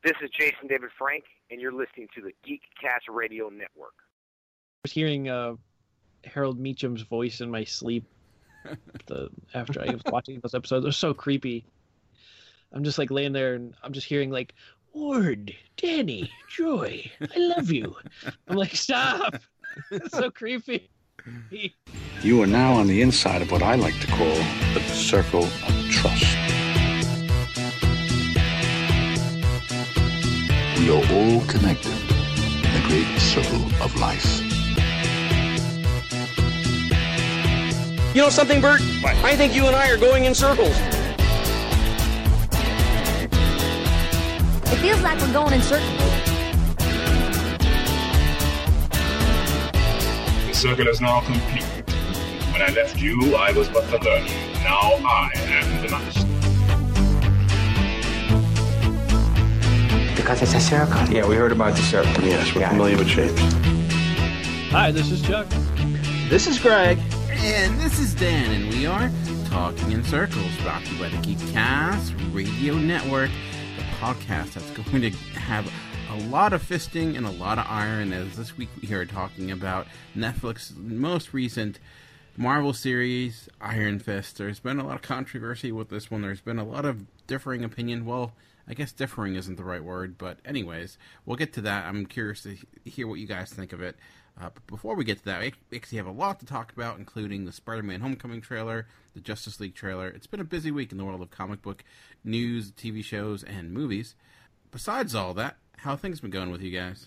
This is Jason David Frank, and you're listening to the Geekcast Radio Network. I was hearing Harold Meacham's voice in my sleep after I was watching those episodes. It was so creepy. I'm just like laying there, and I'm just hearing like, Ward, Danny, Joy, I love you. I'm like, stop. It's so creepy. You are now on the inside of what I like to call the circle of trust. We are all connected in the great circle of life. You know something, Bert? What? I think you and I are going in circles. It feels like we're going in circles. The circle is now complete. When I left you, I was but the learner. Now I am the master. Because it's a circle. Yeah, we heard about the circle. Yes, we're familiar with shapes. Hi, this is Chuck. This is Greg. And this is Dan, and we are Talking in Circles, brought to you by the Geekcast Radio Network, the podcast that's going to have a lot of fisting and a lot of iron, as this week we are talking about Netflix's most recent Marvel series, Iron Fist. There's been a lot of controversy with this one. There's been a lot of differing opinion. Well, I guess differing isn't the right word, but anyways, we'll get to that. I'm curious to hear what you guys think of it. But before we get to that, we actually have a lot to talk about, including the Spider-Man Homecoming trailer, the Justice League trailer. It's been a busy week in the world of comic book news, TV shows, and movies. Besides all that, how have things been going with you guys?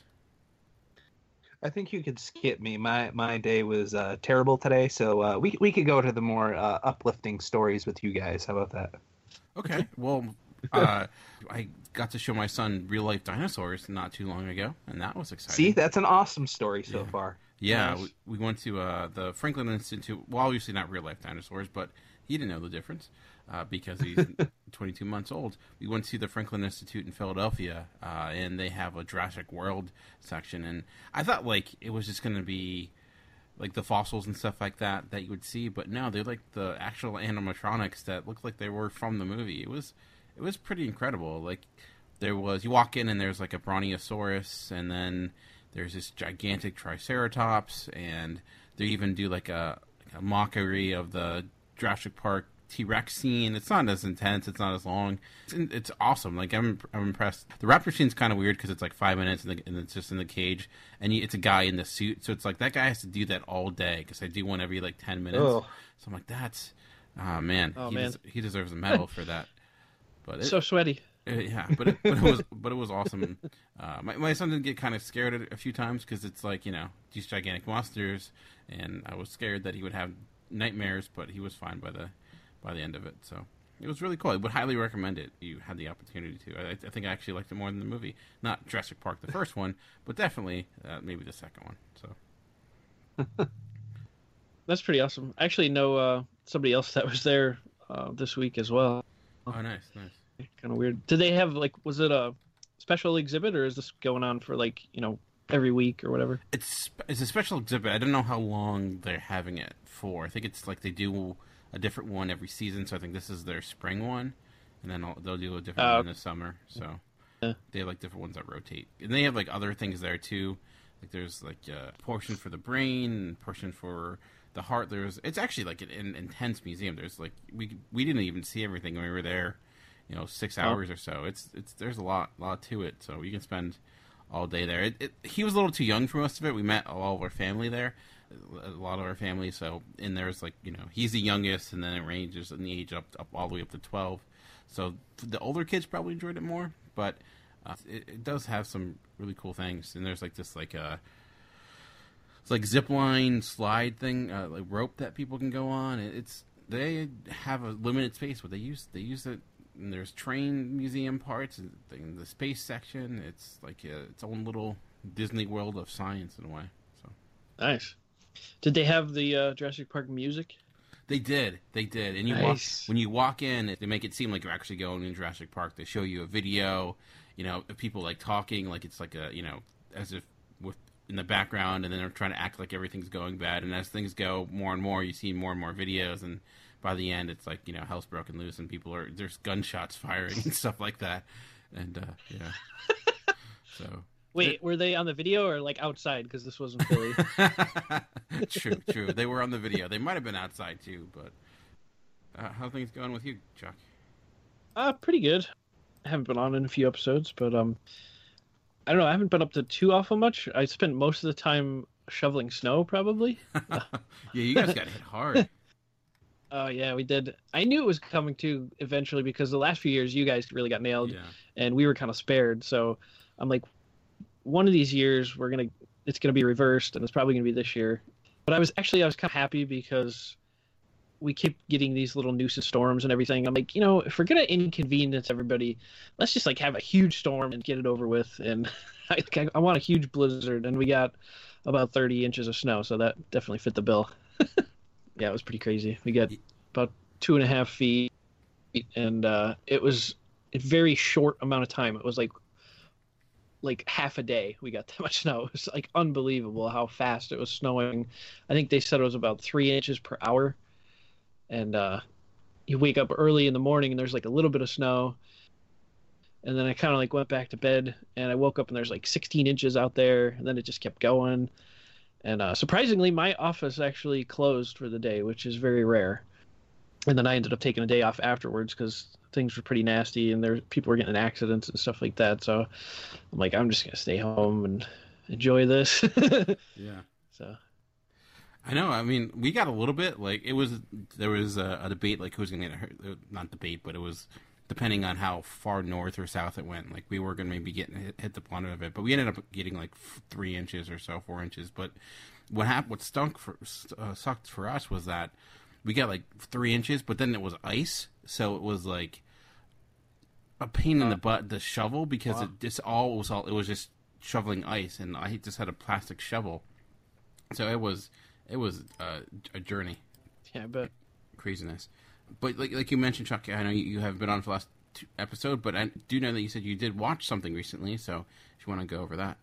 I think you could skip me. My day was terrible today, so we could go to the more uplifting stories with you guys. How about that? Okay, well, I got to show my son real-life dinosaurs not too long ago, and that was exciting. See, that's an awesome story so far. Yeah, Nice. we went to the Franklin Institute. Well, obviously not real-life dinosaurs, but he didn't know the difference because he's 22 months old. We went to the Franklin Institute in Philadelphia, and they have a Jurassic World section, and I thought, like, it was just going to be like the fossils and stuff like that you would see, but no, they're like the actual animatronics that looked like they were from the movie. It was pretty incredible. Like, you walk in and there's like a Brontosaurus, and then there's this gigantic Triceratops, and they even do like a mockery of the Jurassic Park T-Rex scene. It's not as intense, it's not as long. It's awesome. Like, I'm impressed. The raptor scene's kind of weird because it's like 5 minutes and it's just in the cage, and it's a guy in the suit, so it's like that guy has to do that all day because I do one every like 10 minutes. So I'm like, that's he deserves a medal for that. But So sweaty. Yeah, but it was awesome. My son did get kind of scared a few times because it's like, these gigantic monsters, and I was scared that he would have nightmares, but he was fine by the end of it. So it was really cool. I would highly recommend it. You had the opportunity to. I think I actually liked it more than the movie. Not Jurassic Park, the first one, but definitely maybe the second one. So That's pretty awesome. I actually know somebody else that was there this week as well. oh, nice. Kind of weird. Did they have, like, was it a special exhibit, or is this going on for, like, every week or whatever? It's a special exhibit. I don't know how long they're having it for. I think it's like they do a different one every season, so I think this is their spring one, and then they'll do a different one in the summer. So they have like different ones that rotate, and they have like other things there too. Like there's like a portion for the brain, portion for the heart. It's actually like an intense museum. There's like we didn't even see everything when we were there. 6 hours or so. There's a lot to it. So you can spend all day there. He was a little too young for most of it. We met all of our family there, a lot of our family. So, and there's like, he's the youngest, and then it ranges in the age up all the way up to 12. So the older kids probably enjoyed it more, but it does have some really cool things. And there's like this it's like zip line slide thing, like rope that people can go on. They have a limited space, but they use it. And there's train museum parts in the space section. It's like its own little Disney World of science in a way. So nice. Did they have the Jurassic Park music? They did. And when you walk in, they make it seem like you're actually going in Jurassic Park. They show you a video, of people like talking, like it's like as if with in the background, and then they're trying to act like everything's going bad. And as things go more and more, you see more and more videos, and by the end, it's like, hell's broken loose, and there's gunshots firing and stuff like that. And yeah. So. Wait, were they on the video or like outside? Because this wasn't Philly. True. They were on the video. They might have been outside too, but how are things going with you, Chuck? Pretty good. I haven't been on in a few episodes, but I don't know. I haven't been up to too awful much. I spent most of the time shoveling snow, probably. Yeah, you guys got hit hard. Oh yeah, we did. I knew it was coming too eventually because the last few years you guys really got nailed, and we were kind of spared. So I'm like, one of these years it's gonna be reversed, and it's probably gonna be this year. But I was kind of happy because we keep getting these little nuisance storms and everything. I'm like, if we're gonna inconvenience everybody, let's just like have a huge storm and get it over with. And I want a huge blizzard, and we got about 30 inches of snow, so that definitely fit the bill. Yeah, it was pretty crazy. We got about 2.5 feet, and it was a very short amount of time. It was like half a day we got that much snow. It was like unbelievable how fast it was snowing. I think they said it was about 3 inches per hour. And you wake up early in the morning and there's like a little bit of snow. And then I kind of like went back to bed and I woke up and there's like 16 inches out there, and then it just kept going. And surprisingly, my office actually closed for the day, which is very rare. And then I ended up taking a day off afterwards because things were pretty nasty and people were getting in accidents and stuff like that. So I'm like, I'm just going to stay home and enjoy this. Yeah. So. I know. I mean, we got a little bit like there was a debate like who's going to get hurt. Not debate, but it was depending on how far north or south it went. Like we were going to maybe get hit the blunt of it, but we ended up getting like 3 inches or so, 4 inches. But what sucked for us was that we got like 3 inches, but then it was ice, so it was like a pain in the butt to shovel because it was just shoveling ice, and I just had a plastic shovel, so it was a journey. Yeah, I bet. Craziness. But like you mentioned, Chuck, I know you haven't been on for the last episode, but I do know that you said you did watch something recently, so if you want to go over that.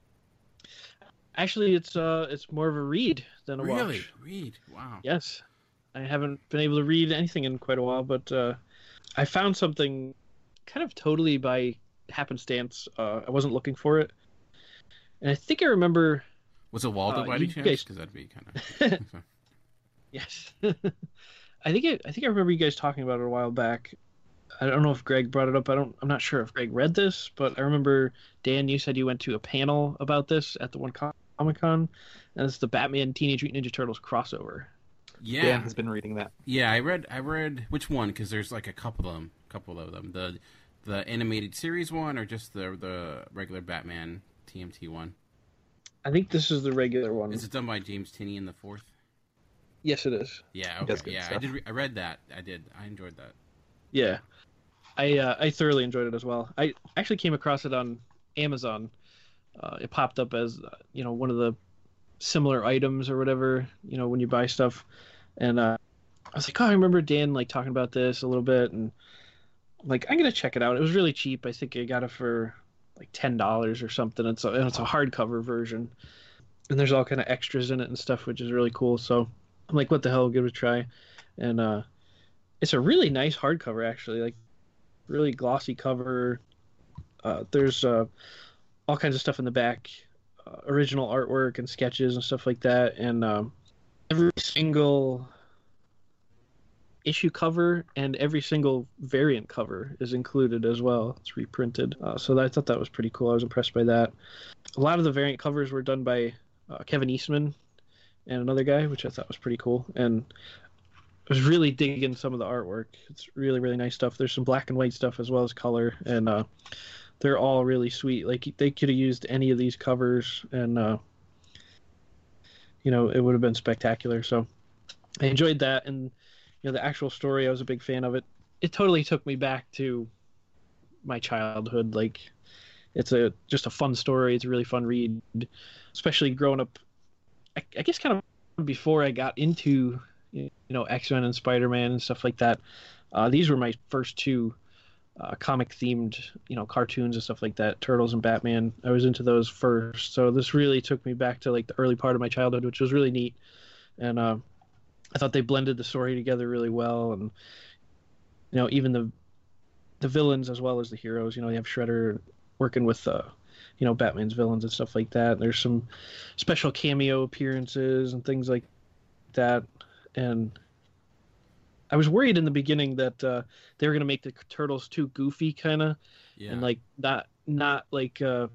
Actually, it's more of a read than a watch. Really? Read? Wow. Yes. I haven't been able to read anything in quite a while, but I found something kind of totally by happenstance. I wasn't looking for it. And I think I remember... Was it Waldo by any chance? Because that'd be kind of... Yes. I think I remember you guys talking about it a while back. I don't know if Greg brought it up. I'm not sure if Greg read this, but I remember, Dan, you said you went to a panel about this at the one Comic-Con, and it's the Batman Teenage Mutant Ninja Turtles crossover. Yeah, Dan has been reading that. Yeah, I read which one, because there's like a couple of them. The animated series one, or just the regular Batman TMT one. I think this is the regular one. Is it done by James Tinney in the fourth? Yes, it is. Yeah, okay. Yeah, stuff. I read that. I did. I enjoyed that. Yeah, I thoroughly enjoyed it as well. I actually came across it on Amazon. It popped up as one of the similar items or whatever, when you buy stuff, and I was like, I remember Dan like talking about this a little bit, and I'm like, I'm gonna check it out. It was really cheap. I think I got it for like $10 or something. It's a hardcover version, and there's all kind of extras in it and stuff, which is really cool. So I'm like, what the hell, give it a try. And it's a really nice hardcover, actually, like really glossy cover. There's all kinds of stuff in the back, original artwork and sketches and stuff like that. And every single issue cover and every single variant cover is included as well. It's reprinted. So I thought that was pretty cool. I was impressed by that. A lot of the variant covers were done by Kevin Eastman and another guy, which I thought was pretty cool. And I was really digging some of the artwork. It's really, really nice stuff. There's some black and white stuff as well as color, and they're all really sweet. Like, they could have used any of these covers, and it would have been spectacular. So I enjoyed that, and the actual story, I was a big fan of it. It totally took me back to my childhood. Like, it's just a fun story. It's a really fun read, especially growing up, I guess kind of before I got into X-Men and Spider-Man and stuff like that. These were my first two comic themed cartoons and stuff like that. Turtles and Batman, I was into those first, so this really took me back to like the early part of my childhood, which was really neat. And I thought they blended the story together really well. And even the villains as well as the heroes. You know, you have Shredder working with Batman's villains and stuff like that. There's some special cameo appearances and things like that. And I was worried in the beginning that they were going to make the Turtles too goofy, kind of, and like not like good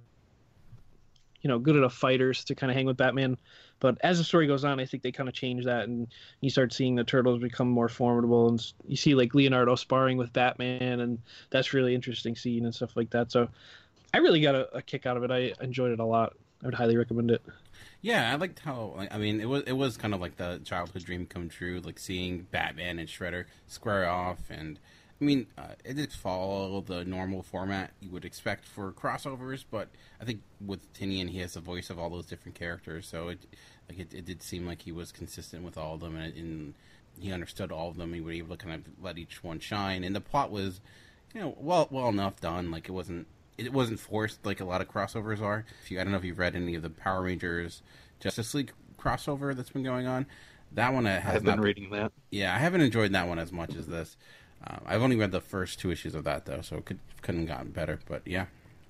enough fighters to kind of hang with Batman. But as the story goes on, I think they kind of change that, and you start seeing the Turtles become more formidable, and you see like Leonardo sparring with Batman, and that's really interesting scene and stuff like that. So I really got a kick out of it. I enjoyed it a lot. I would highly recommend it. Yeah, I liked how, I mean, it was kind of like the childhood dream come true, like seeing Batman and Shredder square off, and I mean, it did follow the normal format you would expect for crossovers, but I think with Tinian, he has the voice of all those different characters, so it did seem like he was consistent with all of them, and he understood all of them. He was able to kind of let each one shine, and the plot was, well enough done. Like it wasn't forced like a lot of crossovers are. I don't know if you've read any of the Power Rangers Justice League crossover that's been going on. That one I've been reading that. Yeah, I haven't enjoyed that one as much as this. I've only read the first 2 issues of that though, so it couldn't have gotten better. But yeah,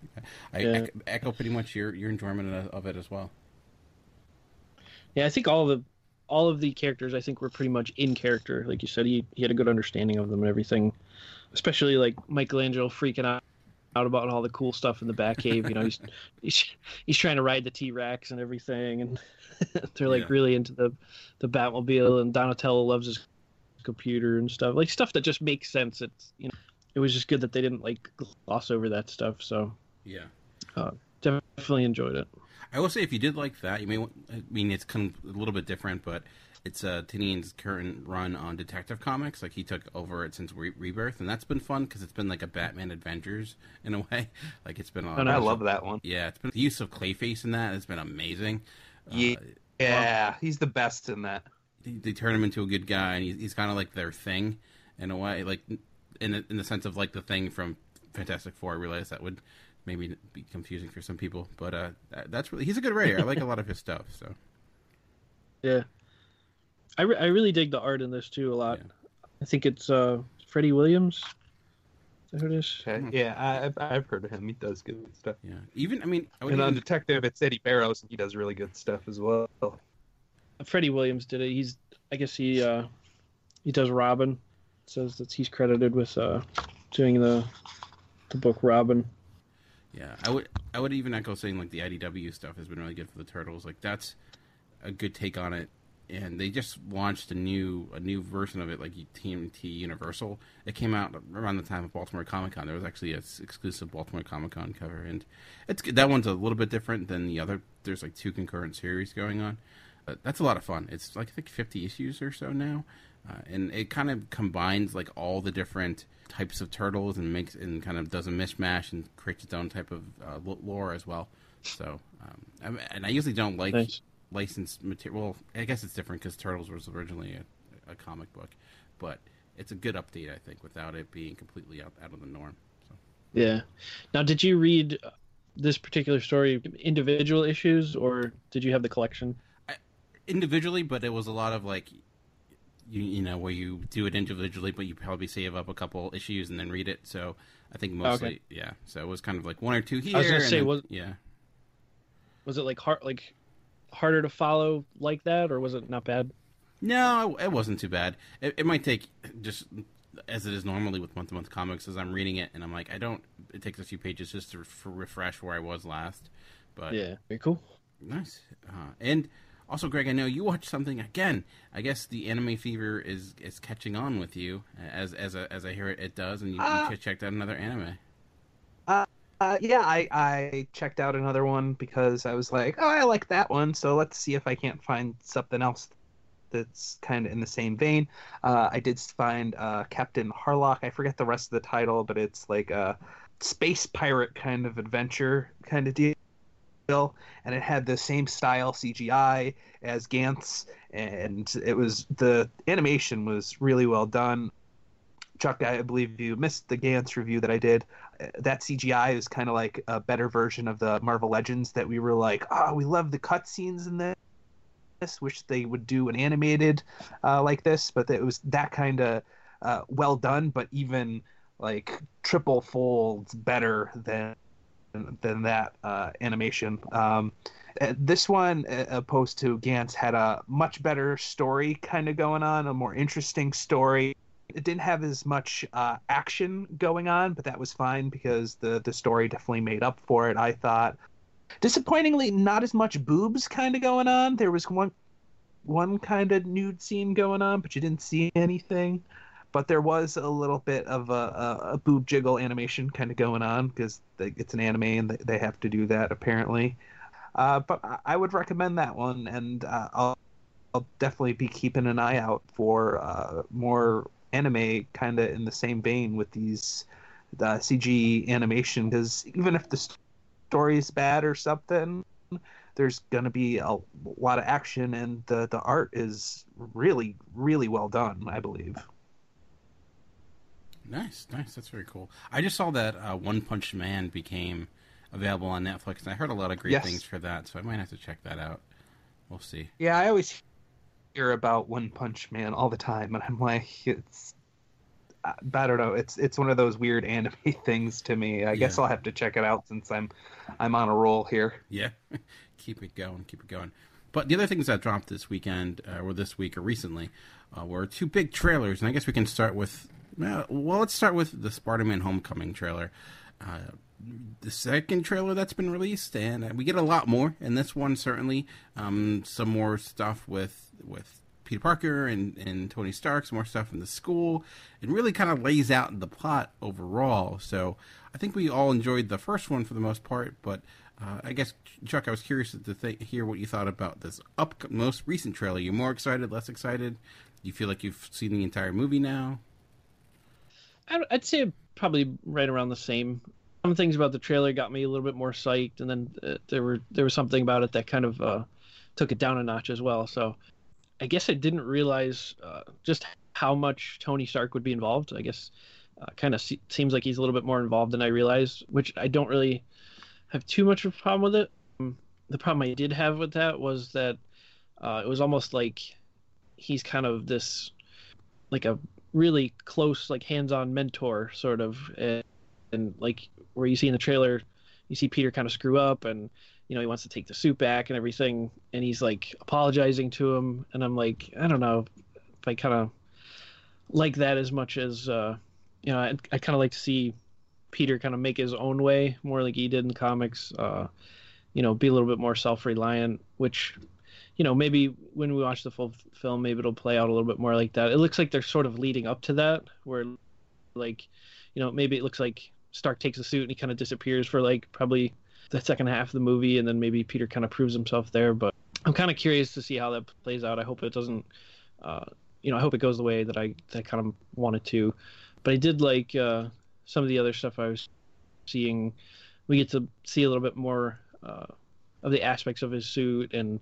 I echo pretty much your enjoyment of it as well. Yeah, I think all of the characters I think were pretty much in character. Like you said, he had a good understanding of them and everything. Especially like Michelangelo freaking out about all the cool stuff in the Batcave. He's trying to ride the T-Rex and everything, and they're like really into the Batmobile, and Donatello loves his computer and stuff, like stuff that just makes sense. It's it was just good that they didn't like gloss over that stuff. So yeah, definitely enjoyed it. I will say if you did like that, it's kind of a little bit different, but it's Tinian's current run on Detective Comics. Like he took over it since Rebirth, and that's been fun because it's been like a Batman Adventures in a way. Like it's been. I love that one. Yeah, it's been the use of Clayface in that has been amazing. Yeah, he's the best in that. They turn him into a good guy, and he's kind of like their Thing in a way, like in the sense of like the Thing from Fantastic Four. I realize that would maybe be confusing for some people, but that's really, he's a good writer. I like a lot of his stuff. So yeah, I really dig the art in this too a lot. Yeah. I think it's Freddie Williams. Is that who it is? Okay. Yeah, I've heard of him. He does good stuff. Yeah, on Detective, it's Eddie Barrows, and he does really good stuff as well. Freddie Williams did it. I guess he does Robin. It says that he's credited with doing the book Robin. Yeah, I would even echo saying like the IDW stuff has been really good for the Turtles. Like that's a good take on it. And they just launched a new version of it, like TMT Universal. It came out around the time of Baltimore Comic Con. There was actually an exclusive Baltimore Comic Con cover, and that one's a little bit different than the other. There's like 2 concurrent series going on. That's a lot of fun. It's like I think 50 issues or so now, and it kind of combines like all the different types of turtles and kind of does a mishmash and creates its own type of lore as well. So, and I usually don't like licensed material. Well, I guess it's different because Turtles was originally a comic book, but it's a good update, I think, without it being completely out of the norm. So. Yeah. Now, did you read this particular story individual issues, or did you have the collection? Individually, but it was a lot of like, where you do it individually, but you probably save up a couple issues and then read it. So I think mostly, yeah. So it was kind of like 1 or 2 here. I was gonna say, yeah. Was it like harder to follow like that, or was it not bad? No, it wasn't too bad. It might take, just as it is normally with month-to-month comics, as I'm reading it, and I'm like, it takes a few pages just to refresh where I was last. But yeah, very cool. Nice. And also, Greg, I know you watched something again. I guess the anime fever is catching on with you, as I hear it does, and you checked out another anime. Yeah, I checked out another one because I was like, oh, I like that one, so let's see if I can't find something else that's kind of in the same vein. I did find Captain Harlock. I forget the rest of the title, but it's like a space pirate kind of adventure kind of deal. And it had the same style CGI as Gantz, and the animation was really well done. Chuck, I believe you missed the Gantz review that I did. That CGI is kind of like a better version of the Marvel Legends that we were like, we love the cutscenes in this. Wish they would do an animated like this, but it was that kind of well done, but even like triple folds better than that animation. This one, opposed to Gantz, had a much better story kind of going on, a more interesting story. It didn't have as much action going on, but that was fine because the story definitely made up for it, I thought. Disappointingly, not as much boobs kind of going on. There was one kind of nude scene going on, but you didn't see anything. But there was a little bit of a boob jiggle animation kind of going on because it's an anime and they have to do that apparently. But I would recommend that one, and I'll definitely be keeping an eye out for more anime kind of in the same vein with these CG animation, because even if the story's bad or something, there's going to be a lot of action, and the art is really, really well done, I believe. Nice. That's very cool. I just saw that One Punch Man became available on Netflix, and I heard a lot of great things for that, so I might have to check that out. We'll see. Yeah, I always hear about One Punch Man all the time, and I'm like, I don't know. It's one of those weird anime things to me. I guess I'll have to check it out since I'm on a roll here. Yeah, keep it going. But the other things that dropped this weekend, or this week, or recently, were 2 big trailers, and I guess we can start with. Well, let's start with the Spider-Man Homecoming trailer. The second trailer that's been released, and we get a lot more in this one, certainly. Some more stuff with Peter Parker and Tony Stark, some more stuff in the school. It really kind of lays out the plot overall. So I think we all enjoyed the first one for the most part, but I guess, Chuck, I was curious to hear what you thought about this most recent trailer. You more excited, less excited? Do you feel like you've seen the entire movie now? I'd say probably right around the same. Some things about the trailer got me a little bit more psyched, and then there was something about it that kind of took it down a notch as well. So I guess I didn't realize just how much Tony Stark would be involved. I guess kind of seems like he's a little bit more involved than I realized, which I don't really have too much of a problem with it. The problem I did have with that was that it was almost like he's kind of this, like a really close, like hands-on mentor sort of, and like where you see in the trailer, you see Peter kind of screw up, and he wants to take the suit back and everything, and he's like apologizing to him, and I'm like, I don't know if I kind of like that as much as I kind of like to see Peter kind of make his own way more like he did in the comics, be a little bit more self-reliant, which maybe when we watch the full film, maybe it'll play out a little bit more like that. It looks like they're sort of leading up to that, where like maybe it looks like Stark takes a suit and he kind of disappears for like probably the second half of the movie, and then maybe Peter kind of proves himself there. But I'm kind of curious to see how that plays out. I hope it doesn't, I hope it goes the way that I kind of wanted to. But I did like some of the other stuff I was seeing. We get to see a little bit more of the aspects of his suit, and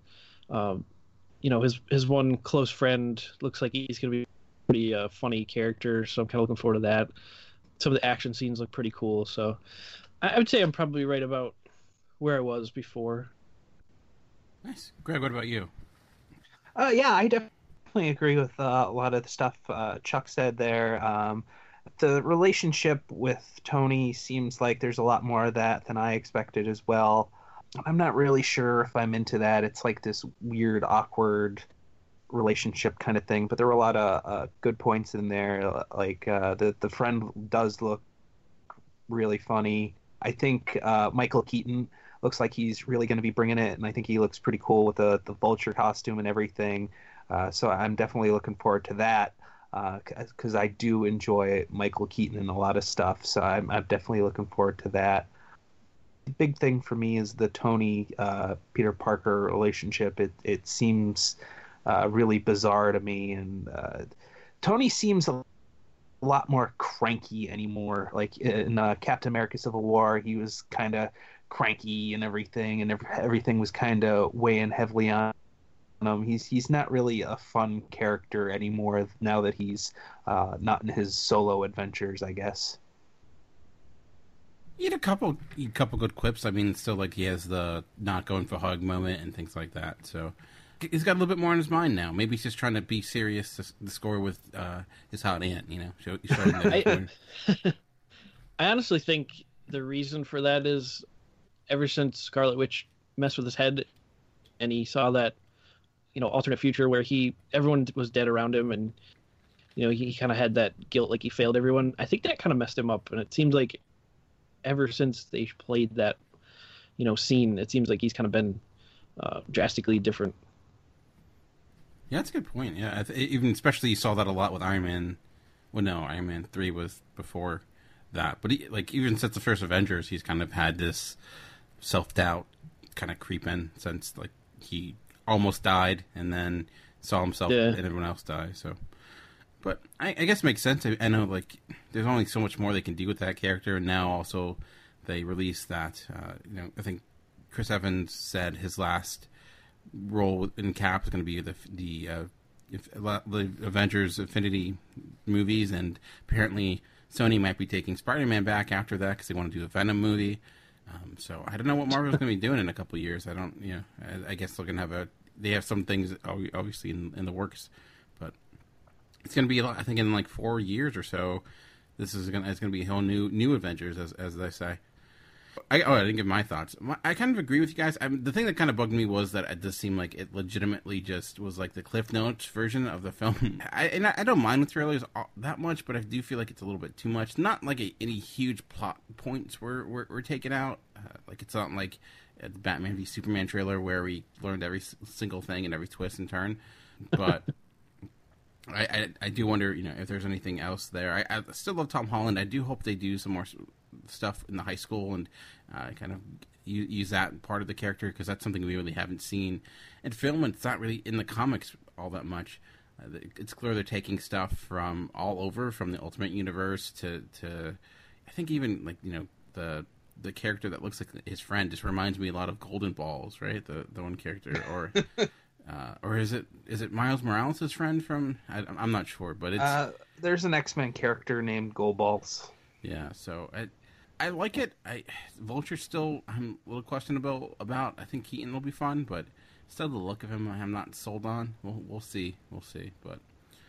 his one close friend looks like he's going to be a pretty funny character, so I'm kind of looking forward to that. Some of the action scenes look pretty cool, so I would say I'm probably right about where I was before. Nice. Greg, what about you? Yeah, I definitely agree with a lot of the stuff Chuck said there. The relationship with Tony seems like there's a lot more of that than I expected as well. I'm not really sure if I'm into that. It's like this weird, awkward relationship kind of thing, but there were a lot of good points in there. Like the friend does look really funny. I think Michael Keaton looks like he's really going to be bringing it, and I think he looks pretty cool with the Vulture costume and everything. So I'm definitely looking forward to that, because I do enjoy Michael Keaton in a lot of stuff. So I'm definitely looking forward to that. The big thing for me is the Tony Peter Parker relationship. It seems really bizarre to me, and Tony seems a lot more cranky anymore. Like in Captain America Civil War, he was kind of cranky and everything, and everything was kind of weighing heavily on him. He's not really a fun character anymore now that he's not in his solo adventures, I guess. He had a couple good quips. I mean, still, like, he has the not going for hug moment and things like that. So he's got a little bit more on his mind now. Maybe he's just trying to be serious to score with his hot aunt, I honestly think the reason for that is ever since Scarlet Witch messed with his head and he saw that, alternate future where everyone was dead around him and, he kind of had that guilt, like he failed everyone. I think that kind of messed him up. And it seems like ever since they played that, scene, it seems like he's kind of been drastically different. Yeah, that's a good point. Yeah, even especially you saw that a lot with Iron Man. Well, no, Iron Man 3 was before that. But even since the first Avengers, he's kind of had this self-doubt kind of creep in since he almost died and then saw himself and everyone else die. So, but I guess it makes sense. I know there's only so much more they can do with that character, and now also they released that. I think Chris Evans said his last role in Cap is going to be the Avengers Infinity movies, and apparently Sony might be taking Spider-Man back after that because they want to do a Venom movie. So I don't know what Marvel's going to be doing in a couple of years. I guess they're going to they have some things obviously in the works, but it's going to be a lot. I think in 4 years or so, it's going to be a whole new Avengers, as they say. I didn't give my thoughts. I kind of agree with you guys. The thing that kind of bugged me was that it does seem like it legitimately just was the Cliff Notes version of the film. I don't mind the trailers that much, but I do feel like it's a little bit too much. Not any huge plot points were taken out. It's not like the Batman v Superman trailer where we learned every single thing and every twist and turn. But I do wonder, if there's anything else there. I still love Tom Holland. I do hope they do some more stuff in the high school and kind of use that part of the character, because that's something we really haven't seen in film, and it's not really in the comics all that much. It's clear they're taking stuff from all over, from the Ultimate Universe to I think even the character that looks like his friend just reminds me a lot of Golden Balls, right? The one character, or is it Miles Morales' friend from? I'm not sure, but it's there's an X-Men character named Goldballs. Yeah, so I like it. Vulture still I'm a little questionable about. I think Keaton will be fun, but still the look of him I'm not sold on. We'll see. But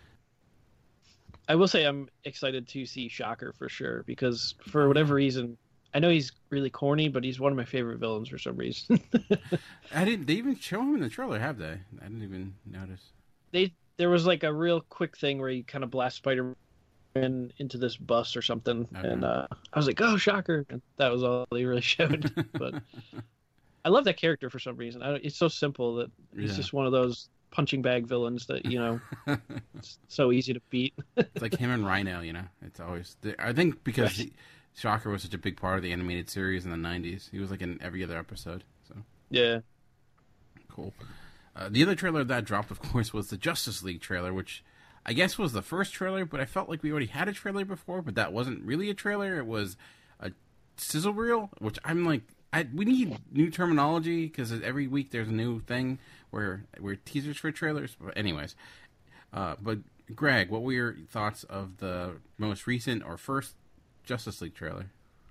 I will say I'm excited to see Shocker for sure, because for whatever reason, I know he's really corny, but he's one of my favorite villains for some reason. They even show him in the trailer, have they? I didn't even notice. There was a real quick thing where he kind of blasts Spider-Man into this bus or something, and I was like, "Oh, Shocker!" And that was all they really showed. But I love that character for some reason. It's so simple that he's just one of those punching bag villains that it's so easy to beat. It's like him and Rhino. It's always. I think because Shocker was such a big part of the animated series in the 90s. He was in every other episode. So yeah, cool. The other trailer that dropped, of course, was the Justice League trailer, which I guess was the first trailer, but I felt like we already had a trailer before, but that wasn't really a trailer. It was a sizzle reel, which I'm like, we need new terminology, because every week there's a new thing where we're teasers for trailers. But anyways, but Greg, what were your thoughts of the most recent or first Justice League trailer?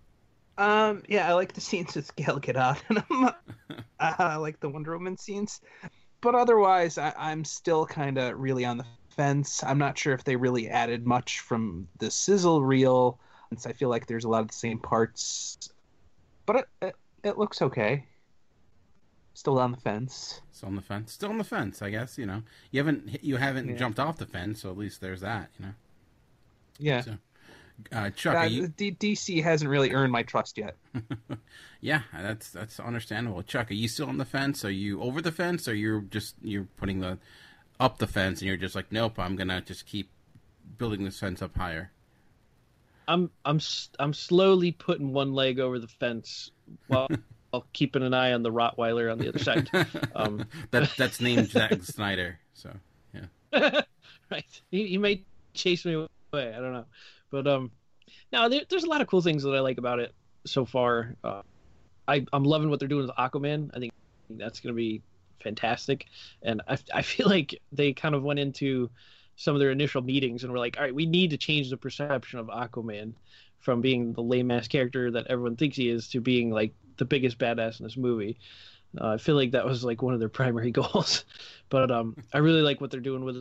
Yeah, I like the scenes with Gal Gadot in them. I like the Wonder Woman scenes. But otherwise, I'm still kind of really on the fence. I'm not sure if they really added much from the sizzle reel, since I feel like there's a lot of the same parts. But it looks okay. Still on the fence. Still on the fence, I guess. You haven't jumped off the fence, so at least there's that. Yeah. So, Chuck, DC hasn't really earned my trust yet. Yeah, that's understandable. Chuck, are you still on the fence? Are you over the fence, or you're putting up the fence and you're just like, nope, I'm gonna just keep building this fence up higher? I'm slowly putting one leg over the fence while keeping an eye on the Rottweiler on the other side. That's named Zack Snyder. So yeah, right. He may chase me away. I don't know. But no, there's a lot of cool things that I like about it so far. I'm loving what they're doing with Aquaman. I think that's going to be fantastic. And I feel like they kind of went into some of their initial meetings and were like, all right, we need to change the perception of Aquaman from being the lame-ass character that everyone thinks he is to being the biggest badass in this movie. I feel like that was one of their primary goals. But I really like what they're doing with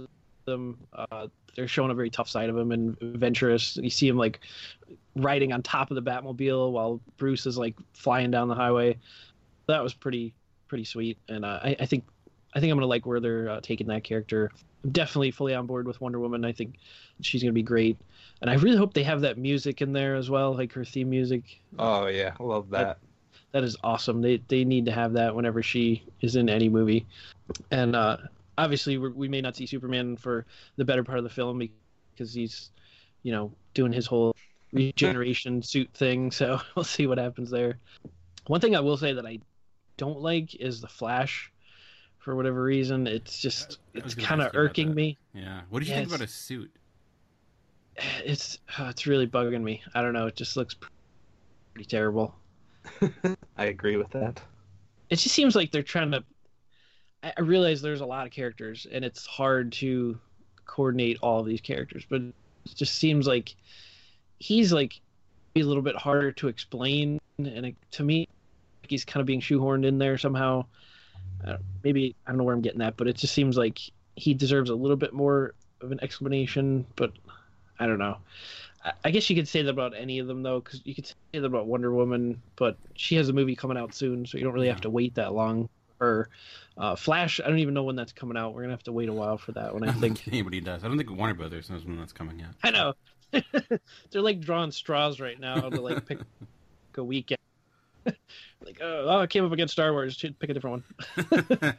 them. They're showing a very tough side of him and adventurous. You see him like riding on top of the Batmobile while Bruce is like flying down the highway. That was pretty sweet, and I think I'm gonna like where they're taking that character. I'm definitely fully on board with Wonder Woman. I think she's gonna be great, and I really hope they have that music in there as well, like her theme music. Oh yeah, I love that. That is awesome. They need to have that whenever she is in any movie, and obviously we may not see Superman for the better part of the film because he's, doing his whole regeneration suit thing. So we'll see what happens there. One thing I will say that I don't like is the Flash. For whatever reason, it's kind of irking me. Yeah. What do you think about his suit? It's really bugging me. I don't know. It just looks pretty terrible. I agree with that. It just seems like they're trying to. I realize there's a lot of characters, and it's hard to coordinate all of these characters, but it just seems like he's like a little bit harder to explain, and to me, he's kind of being shoehorned in there somehow. Maybe I don't know where I'm getting at, but it just seems like he deserves a little bit more of an explanation. But I don't know. I guess you could say that about any of them, though, because you could say that about Wonder Woman, but she has a movie coming out soon, so you don't really have to wait that long. Or Flash, I don't even know when that's coming out. We're gonna have to wait a while for that one. I think anybody does. I don't think Warner Brothers knows when that's coming out. I know. They're like drawing straws right now to like pick a weekend. Like, I came up against Star Wars. Should pick a different one.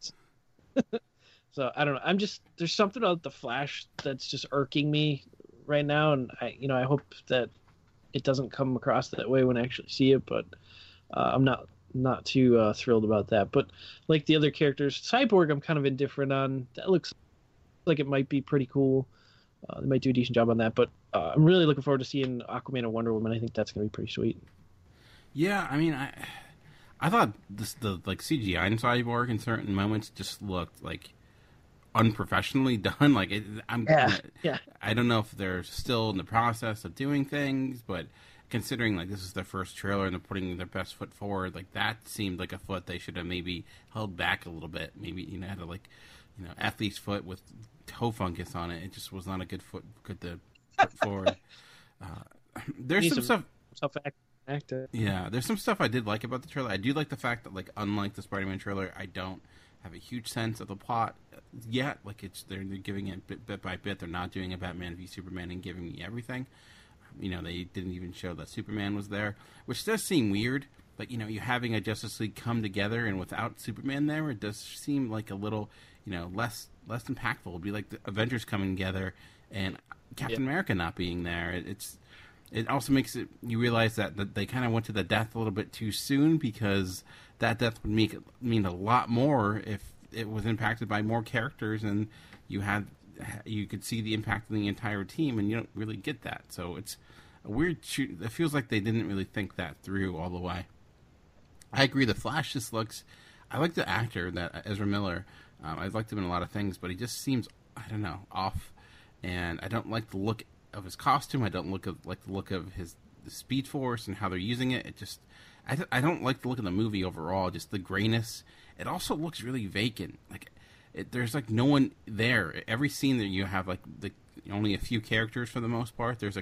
So I don't know. There's something about the Flash that's just irking me right now, and I hope that it doesn't come across that way when I actually see it. But I'm not too thrilled about that. But like the other characters, Cyborg, I'm kind of indifferent on. That looks like it might be pretty cool. They might do a decent job on that. But I'm really looking forward to seeing Aquaman and Wonder Woman. I think that's going to be pretty sweet. Yeah, I mean, I thought the CGI in Cyborg in certain moments just looked like unprofessionally done. Like I don't know if they're still in the process of doing things, but considering like this is their first trailer and they're putting their best foot forward, like that seemed like a foot they should have maybe held back a little bit. Maybe had a athlete's foot with toe fungus on it. It just was not a good foot to put forward. There's some stuff. Yeah, there's some stuff I did like about the trailer. I do like the fact that, like, unlike the Spider-Man trailer, I don't have a huge sense of the plot yet. Like, they're giving it bit by bit. They're not doing a Batman v Superman and giving me everything. They didn't even show that Superman was there, which does seem weird. Like, you having a Justice League come together and without Superman there, it does seem like a little, less impactful. It'd be like the Avengers coming together and Captain America not being there. It also makes you realize that they kind of went to the death a little bit too soon, because that death would mean a lot more if it was impacted by more characters and you could see the impact of the entire team, and you don't really get that. So it's a weird shoot. It feels like they didn't really think that through all the way. I agree. The Flash just looks. I like the actor, that Ezra Miller. I've liked him in a lot of things, but he just seems, I don't know, off, and I don't like the look of his costume. I don't like the look of the Speed Force and how they're using it. It just, I don't like the look of the movie overall. Just the grayness. It also looks really vacant. Like there's like no one there. Every scene that you have, like only a few characters for the most part. There's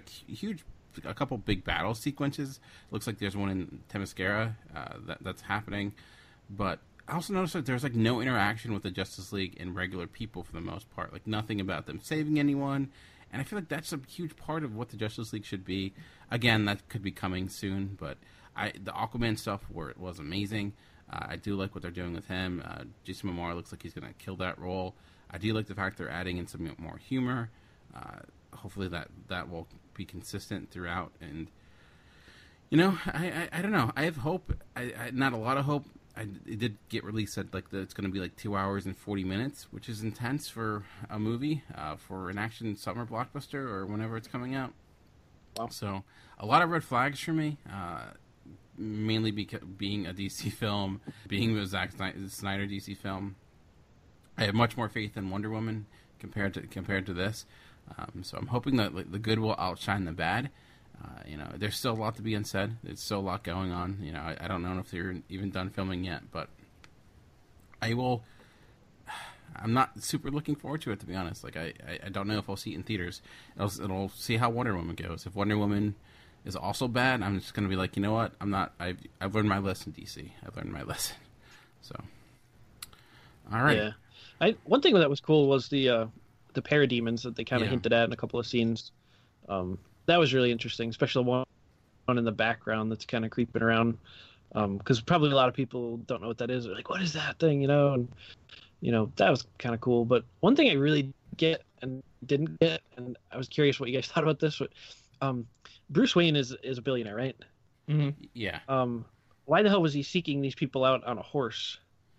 a couple big battle sequences. It looks like there's one in Themyscira that's happening, but I also noticed that there's like no interaction with the Justice League and regular people for the most part. Like nothing about them saving anyone. And I feel like that's a huge part of what the Justice League should be. Again, that could be coming soon, but the Aquaman stuff was amazing. I do like what they're doing with him. Jason Momoa looks like he's going to kill that role. I do like the fact they're adding in some more humor. Hopefully that will be consistent throughout. And, I don't know. I have hope. Not a lot of hope. It did get released at it's going to be like 2 hours and 40 minutes, which is intense for a movie, for an action summer blockbuster or whenever it's coming out. Wow. So a lot of red flags for me, mainly because being a DC film, being a Zack Snyder DC film. I have much more faith in Wonder Woman compared to this. So I'm hoping that the good will outshine the bad. There's still a lot to be unsaid. There's still a lot going on. I don't know if they're even done filming yet, but I I'm not super looking forward to it, to be honest. Like, I don't know if I'll see it in theaters. It'll see how Wonder Woman goes. If Wonder Woman is also bad, I'm just going to be like, you know what? I've learned my lesson, DC. I've learned my lesson. So, all right. Yeah. One thing that was cool was the parademons that they kind of hinted at in a couple of scenes. That was really interesting, especially one in the background that's kind of creeping around. Because probably a lot of people don't know what that is. They're like, what is that thing? And that was kind of cool. But one thing I really get and didn't get, and I was curious what you guys thought about this, but Bruce Wayne is a billionaire, right? Mm-hmm. Yeah. Why the hell was he seeking these people out on a horse?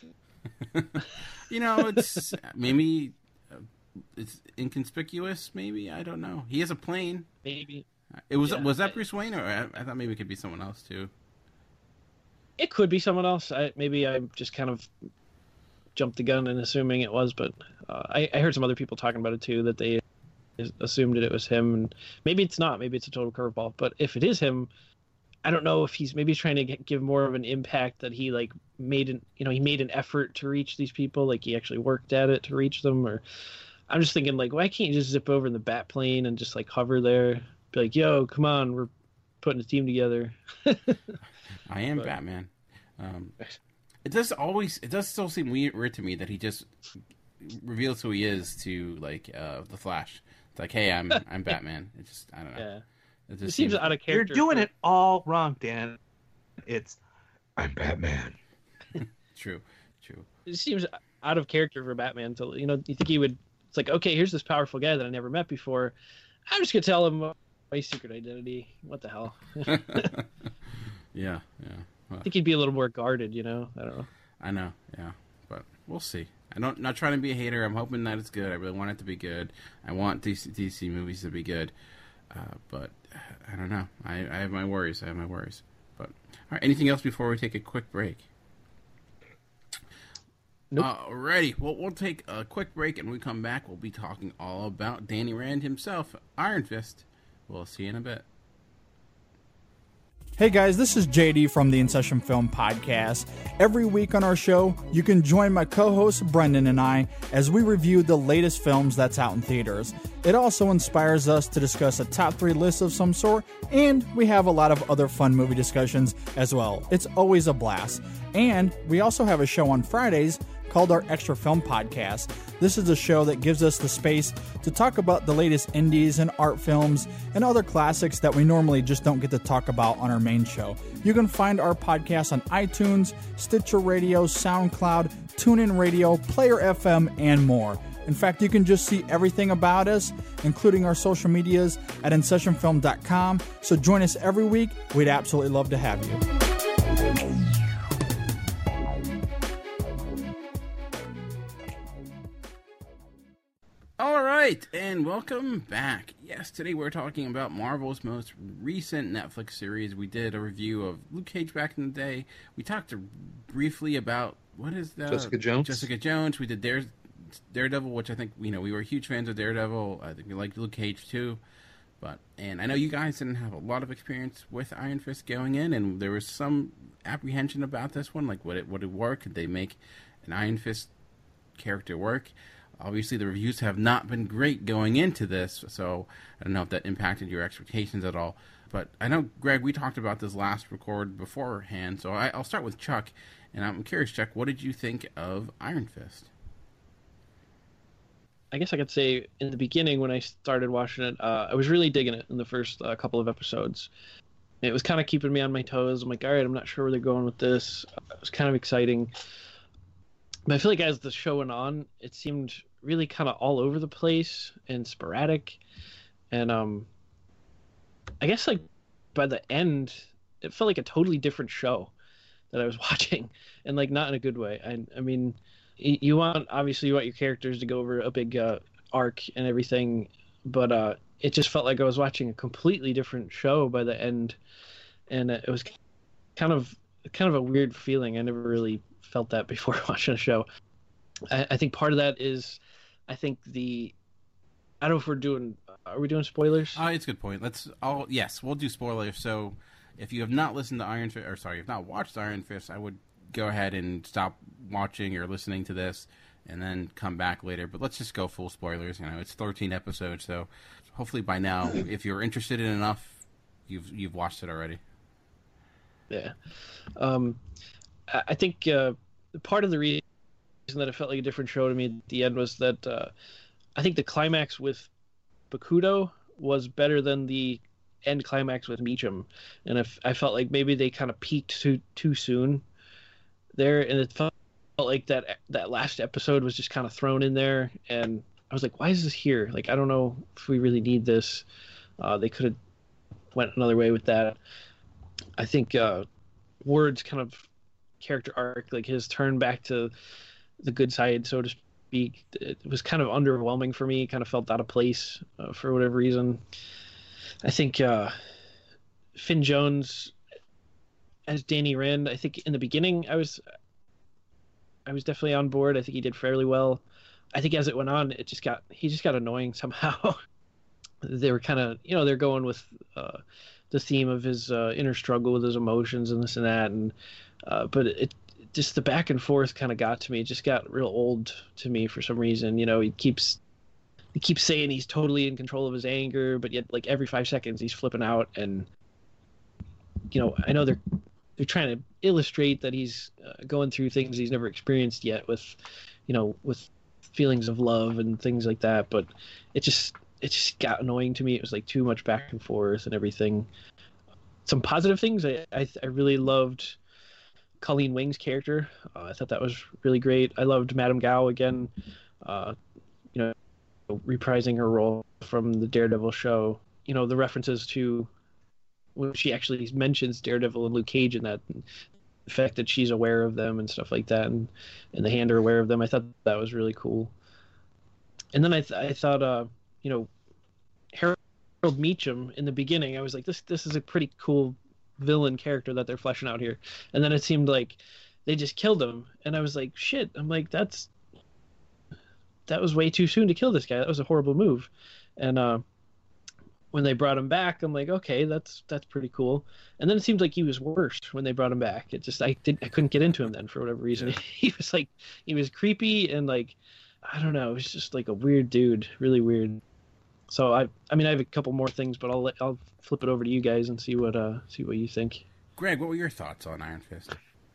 It's maybe it's inconspicuous. Maybe, I don't know. He has a plane. Maybe. Was that Bruce Wayne, or I thought maybe it could be someone else too. It could be someone else. Maybe I just kind of jumped the gun in assuming it was, but I heard some other people talking about it too, that they assumed that it was him, and maybe it's not. Maybe it's a total curveball. But if it is him, I don't know if he's trying to give more of an impact, that he like made an effort to reach these people, like he actually worked at it to reach them. Or I'm just thinking, like, why can't you just zip over in the bat plane and just like hover there, be like, yo, come on, we're putting a team together. I am Batman. It does still seem weird to me that he just reveals who he is to like the Flash. It's like, hey, I'm Batman. It just, I don't know. Yeah. It seems out of character. You're doing it all wrong, Dan. It's I'm Batman. True. It seems out of character for Batman to, you think he would. It's like, okay, here's this powerful guy that I never met before. I'm just gonna tell him my secret identity. What the hell? Yeah. Well, I think he'd be a little more guarded, I don't know. I know, yeah, but we'll see. Not trying to be a hater. I'm hoping that it's good. I really want it to be good. I want DC movies to be good, but I don't know. I have my worries. But all right, anything else before we take a quick break? Nope. Alrighty. Well, we'll take a quick break, and when we come back, we'll be talking all about Danny Rand himself, Iron Fist. We'll see you in a bit. Hey guys, this is JD from the In Session Film Podcast. Every week on our show, you can join my co-host Brendan and I as we review the latest films that's out in theaters. It also inspires us to discuss a top 3 list of some sort, and we have a lot of other fun movie discussions as well. It's always a blast. And we also have a show on Fridays called our Extra Film Podcast. This is a show that gives us the space to talk about the latest indies and art films and other classics that we normally just don't get to talk about on our main show. You can find our podcast on iTunes, Stitcher Radio, SoundCloud, TuneIn Radio, Player FM, and more. In fact, you can just see everything about us, including our social medias, at InSessionFilm.com. So join us every week. We'd absolutely love to have you. All right, and welcome back. Yes, today we're talking about Marvel's most recent Netflix series. We did a review of Luke Cage back in the day. We talked briefly about, what is that? Jessica Jones. Jessica Jones. We did Daredevil, which I think, we were huge fans of Daredevil. I think we liked Luke Cage too. And I know you guys didn't have a lot of experience with Iron Fist going in, and there was some apprehension about this one. Like, would it work? Could they make an Iron Fist character work? Obviously, the reviews have not been great going into this, so I don't know if that impacted your expectations at all. But I know, Greg, we talked about this last record beforehand, so I'll start with Chuck. And I'm curious, Chuck, what did you think of Iron Fist? I guess I could say in the beginning when I started watching it, I was really digging it in the first couple of episodes. It was kind of keeping me on my toes. I'm like, all right, I'm not sure where they're going with this. It was kind of exciting. But I feel like as the show went on, it seemed really kind of all over the place and sporadic. And I guess like by the end, it felt like a totally different show that I was watching, and like not in a good way. I mean, you want your characters to go over a big arc and everything, but it just felt like I was watching a completely different show by the end, and it was kind of a weird feeling. I never really felt that before watching a show. I think part of that is, I think I don't know if are we doing spoilers? It's a good point. Yes, we'll do spoilers. So if you have not listened to you've not watched Iron Fist, I would go ahead and stop watching or listening to this and then come back later. But let's just go full spoilers. It's 13 episodes, so hopefully by now, if you're interested in enough, you've watched it already. Yeah. I think part of the reason that it felt like a different show to me at the end was that I think the climax with Bakudo was better than the end climax with Meachum, and I felt like maybe they kind of peaked too soon there, and it felt like that last episode was just kind of thrown in there, and I was like, why is this here? Like, I don't know if we really need this. They could have went another way with that. I think Ward's kind of character arc, like his turn back to the good side, so to speak, it was kind of underwhelming for me. It kind of felt out of place for whatever reason. I think Finn Jones as Danny Rand, I think in the beginning I was definitely on board. I think he did fairly well. I think as it went on, he just got annoying somehow. They were kind of, they're going with the theme of his inner struggle with his emotions and this and that, and but it just, the back and forth kind of got to me. It just got real old to me for some reason. He keeps saying he's totally in control of his anger, but yet like every 5 seconds he's flipping out, and I know they're trying to illustrate that he's going through things he's never experienced yet with feelings of love and things like that, but it just got annoying to me. It was like too much back and forth and everything. Some positive things, I really loved Colleen Wing's character. I thought that was really great. I loved Madame Gao again, reprising her role from the Daredevil show. The references to when she actually mentions Daredevil and Luke Cage in that, and the fact that she's aware of them and stuff like that, and the Hand are aware of them. I thought that was really cool. And then I thought, Harold Meachum in the beginning, I was like, this is a pretty cool villain character that they're fleshing out here. And then it seemed like they just killed him, and I was like, shit. I'm like, that was way too soon to kill this guy. That was a horrible move. And when they brought him back, I'm like, okay, that's pretty cool. And then it seemed like he was worse when they brought him back. It just, I couldn't get into him then for whatever reason. Yeah. He was creepy, and like, I don't know, it was just like a weird dude, really weird. So I have a couple more things, but I'll flip it over to you guys and see what you think. Greg, what were your thoughts on Iron Fist?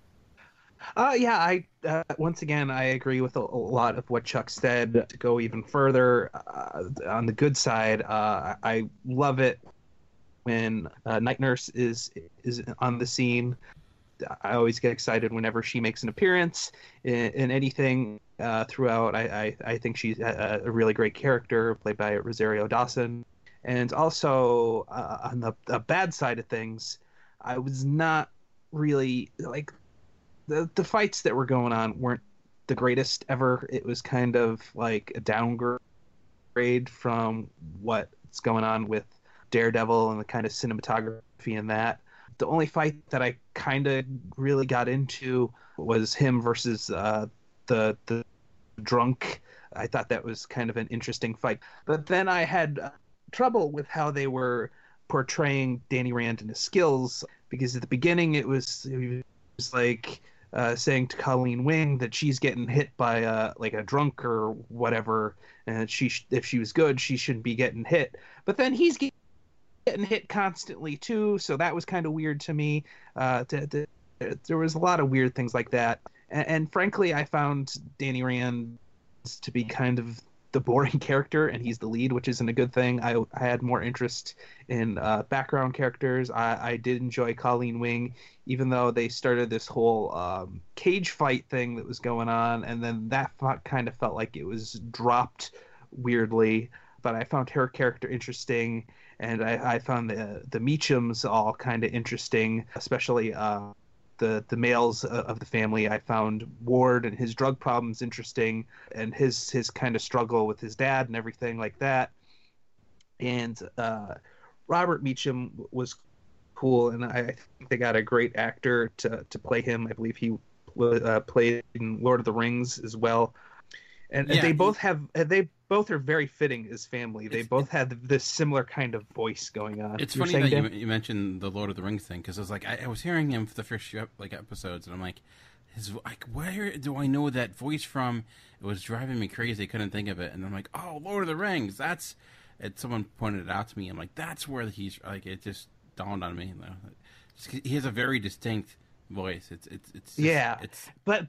I once again, I agree with a lot of what Chuck said. To go even further, on the good side, I love it when Night Nurse is on the scene. I always get excited whenever she makes an appearance in anything throughout. I think she's a really great character, played by Rosario Dawson. And also, on the bad side of things, I was not really, like, the fights that were going on weren't the greatest ever. It was kind of like a downgrade from what's going on with Daredevil and the kind of cinematography in that. The only fight that I kind of really got into was him versus the drunk. I thought that was kind of an interesting fight. But then I had trouble with how they were portraying Danny Rand and his skills, because at the beginning he was like saying to Colleen Wing that she's getting hit by like a drunk or whatever, and if she was good, she shouldn't be getting hit. But then he's getting hit constantly too, so that was kind of weird to me. There was a lot of weird things like that, and frankly, I found Danny Rand to be kind of the boring character, and he's the lead, which isn't a good thing. I had more interest in background characters. I did enjoy Colleen Wing, even though they started this whole cage fight thing that was going on, and then that kind of felt like it was dropped weirdly. But I found her character interesting, and I found the Meachums all kind of interesting, especially the males of the family. I found Ward and his drug problems interesting, and his kind of struggle with his dad and everything like that. And Robert Meachum was cool, and I think they got a great actor to play him. I believe he played in Lord of the Rings as well. And they both are very fitting as family. They both had this similar kind of voice going on. It's funny that you mentioned the Lord of the Rings thing, because I was like, I was hearing him for the first few episodes, and I'm like, where do I know that voice from? It was driving me crazy. I couldn't think of it. And I'm like, oh, Lord of the Rings. Someone pointed it out to me. I'm like, that's where he's, like, it just dawned on me. He has a very distinct voice. But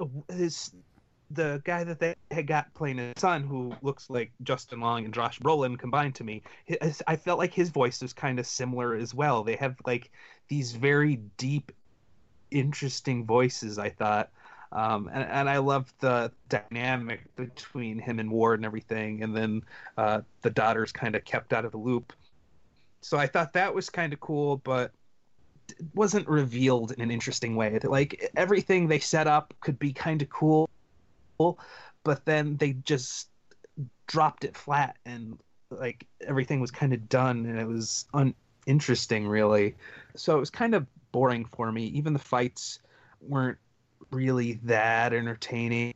the guy that they had got playing his son, who looks like Justin Long and Josh Brolin combined to me, I felt like his voice was kind of similar as well. They have like these very deep, interesting voices, I thought. And I loved the dynamic between him and Ward and everything. And then the daughter's kind of kept out of the loop. So I thought that was kind of cool, but it wasn't revealed in an interesting way. Like everything they set up could be kind of cool, but then they just dropped it flat, and like everything was kind of done, and it was uninteresting, really. So it was kind of boring for me. Even the fights weren't really that entertaining.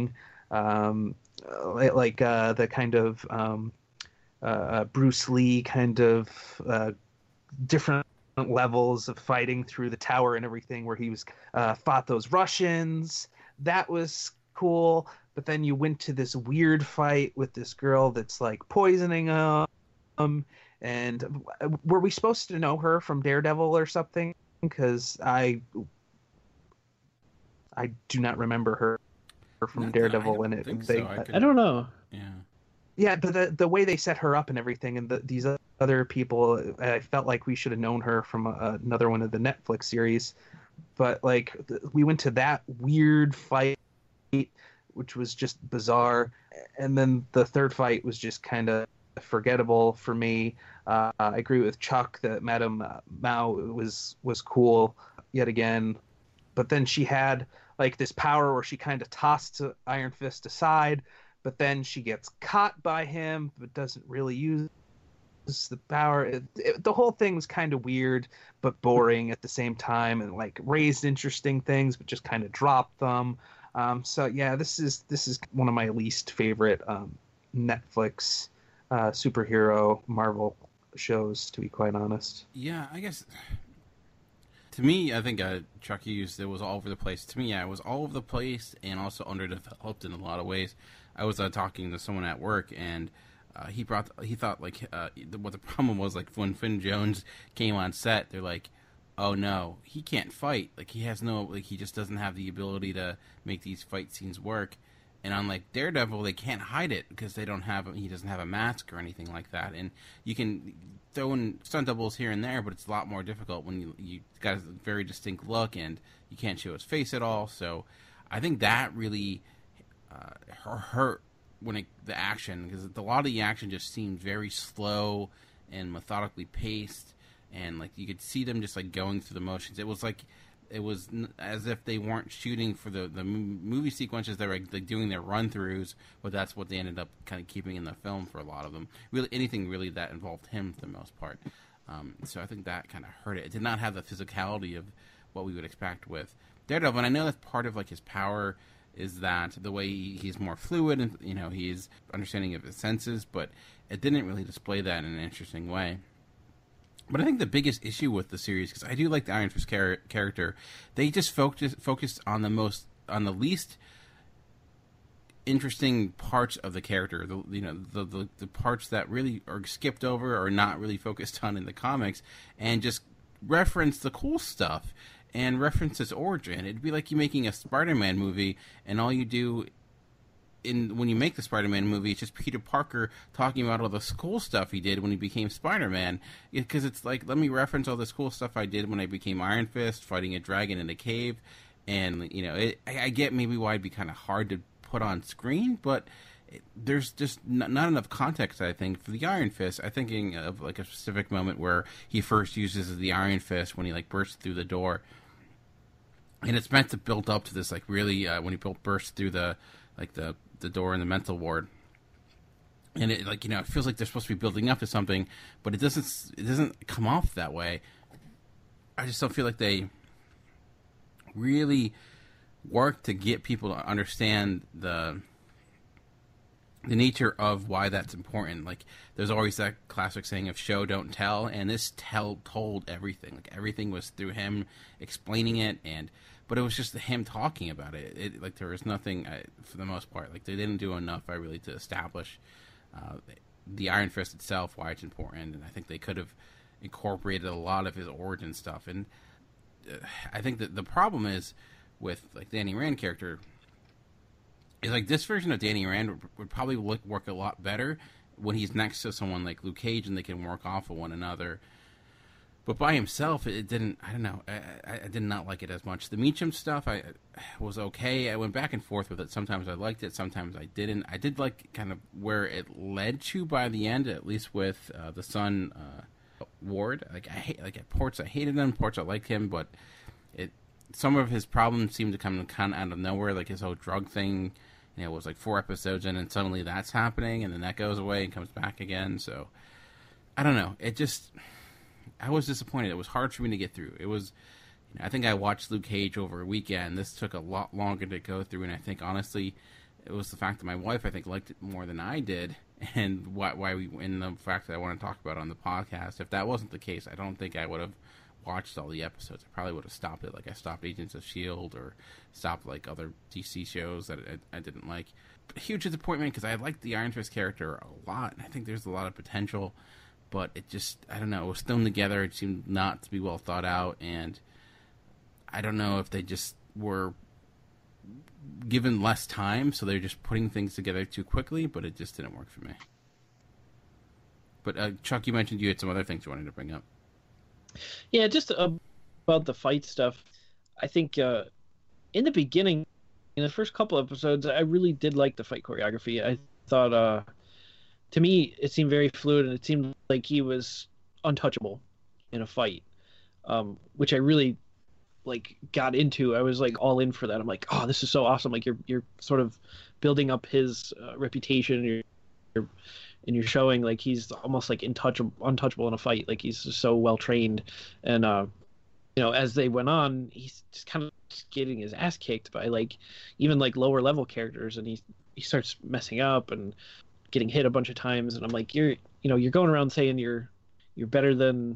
The kind of Bruce Lee kind of different levels of fighting through the tower and everything, where he was fought those Russians. That was cool, but then you went to this weird fight with this girl that's like poisoning him. And were we supposed to know her from Daredevil or something? Because I do not remember her from Daredevil in it. I don't know. Yeah, but the way they set her up and everything, and these other people, I felt like we should have known her from another one of the Netflix series. But like, we went to that weird fight, which was just bizarre, and then the third fight was just kind of forgettable for me. I agree with Chuck that Madame Mao was cool yet again, but then she had like this power where she kind of tossed Iron Fist aside, but then she gets caught by him, but doesn't really use the power. The whole thing was kind of weird, but boring at the same time, and like raised interesting things, but just kind of dropped them. So yeah, this is one of my least favorite Netflix superhero Marvel shows, to be quite honest. Yeah, I guess to me, I think Chuck used it was all over the place. To me, yeah, it was all over the place and also underdeveloped in a lot of ways. I was talking to someone at work, and he thought like what the problem was, like when Finn Jones came on set, they're like, oh no, he can't fight. Like he just doesn't have the ability to make these fight scenes work. And on like Daredevil, they can't hide it because he doesn't have a mask or anything like that. And you can throw in stunt doubles here and there, but it's a lot more difficult when you got a very distinct look and you can't show his face at all. So I think that really hurt the action, because a lot of the action just seemed very slow and methodically paced, and like you could see them just like going through the motions. It was as if they weren't shooting for the movie sequences. They were like doing their run-throughs, but that's what they ended up kind of keeping in the film for a lot of them. Really, anything really that involved him for the most part. So I think that kind of hurt it. It did not have the physicality of what we would expect with Daredevil. And I know that's part of like his power is that the way he's more fluid and he's understanding of his senses, but it didn't really display that in an interesting way. But I think the biggest issue with the series, because I do like the Iron Fist character, they just focused on the least interesting parts of the character. The parts that really are skipped over or not really focused on in the comics, and just reference the cool stuff and reference his origin. It'd be like you making a Spider-Man movie, and all you do when you make the Spider-Man movie, it's just Peter Parker talking about all the cool stuff he did when he became Spider-Man. Because it's like, let me reference all this cool stuff I did when I became Iron Fist, fighting a dragon in a cave. And, I get maybe why it'd be kind of hard to put on screen, but there's just not enough context, I think, for the Iron Fist. I'm thinking of like a specific moment where he first uses the Iron Fist when he like bursts through the door. And it's meant to build up to this, like, really, when he bursts through the door in the mental ward, and it it feels like they're supposed to be building up to something, but it doesn't come off that way. I just don't feel like they really work to get people to understand the nature of why that's important. Like, there's always that classic saying of show don't tell, and this told everything. Like, everything was through him explaining it, and but it was just him talking about it. Like, there was nothing, for the most part. Like, they didn't do enough, really, to establish the Iron Fist itself, why it's important, and I think they could have incorporated a lot of his origin stuff. And I think that the problem is with, like, Danny Rand character is, like, this version of Danny Rand would probably work a lot better when he's next to someone like Luke Cage and they can work off of one another. But by himself, it didn't. I don't know. I did not like it as much. The Meacham stuff, I was okay. I went back and forth with it. Sometimes I liked it. Sometimes I didn't. I did like kind of where it led to by the end, at least with the son Ward. Like, at Ports, I hated him. Ports, I liked him, but some of his problems seemed to come kind of out of nowhere. Like his whole drug thing, it was like 4 episodes in, and suddenly that's happening, and then that goes away and comes back again. So I don't know. It just. I was disappointed. It was hard for me to get through. It was, I think I watched Luke Cage over a weekend. This took a lot longer to go through, and I think, honestly, it was the fact that my wife, I think, liked it more than I did, and the fact that I want to talk about it on the podcast. If that wasn't the case, I don't think I would have watched all the episodes. I probably would have stopped it, like I stopped Agents of S.H.I.E.L.D. or stopped, like, other DC shows that I didn't like. A huge disappointment, because I liked the Iron Fist character a lot, and I think there's a lot of potential. But it just, I don't know, it was thrown together. It seemed not to be well thought out. And I don't know if they just were given less time, so they're just putting things together too quickly, but it just didn't work for me. But Chuck, you mentioned you had some other things you wanted to bring up. Yeah, just about the fight stuff. I think in the beginning, in the first couple episodes, I really did like the fight choreography. I thought... to me, it seemed very fluid, and it seemed like he was untouchable in a fight, which I really got into. I was all in for that. I'm like, oh, this is so awesome! Like you're sort of building up his reputation, and you're showing like he's almost like untouchable in a fight. Like he's just so well trained, and as they went on, he's just kind of getting his ass kicked by even lower level characters, and he starts messing up and getting hit a bunch of times, and I'm like, you're going around saying you're a better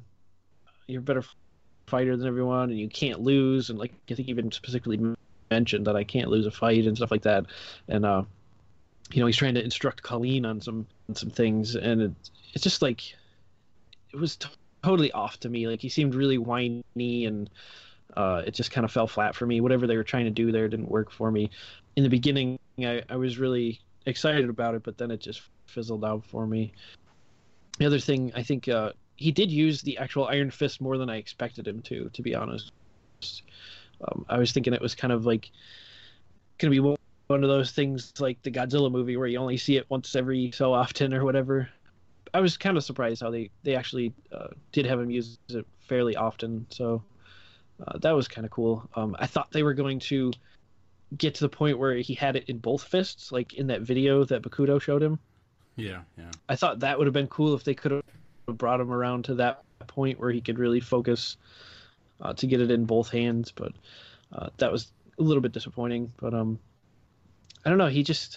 fighter than everyone, and you can't lose, and I think even specifically mentioned that I can't lose a fight and stuff like that, and he's trying to instruct Colleen on some things, and it's just it was totally off to me. He seemed really whiny, and it just kind of fell flat for me. Whatever they were trying to do there didn't work for me. In the beginning, I was really excited about it, but then it just fizzled out for me. The other thing, I think he did use the actual Iron Fist more than I expected him to be honest. I was thinking it was kind of going to be one of those things like the Godzilla movie where you only see it once every so often or whatever. I was kind of surprised how they actually did have him use it fairly often, so that was kind of cool. I thought they were going to get to the point where he had it in both fists, like in that video that Bakuto showed him. Yeah. I thought that would have been cool if they could have brought him around to that point where he could really focus to get it in both hands, but that was a little bit disappointing. But I don't know, it's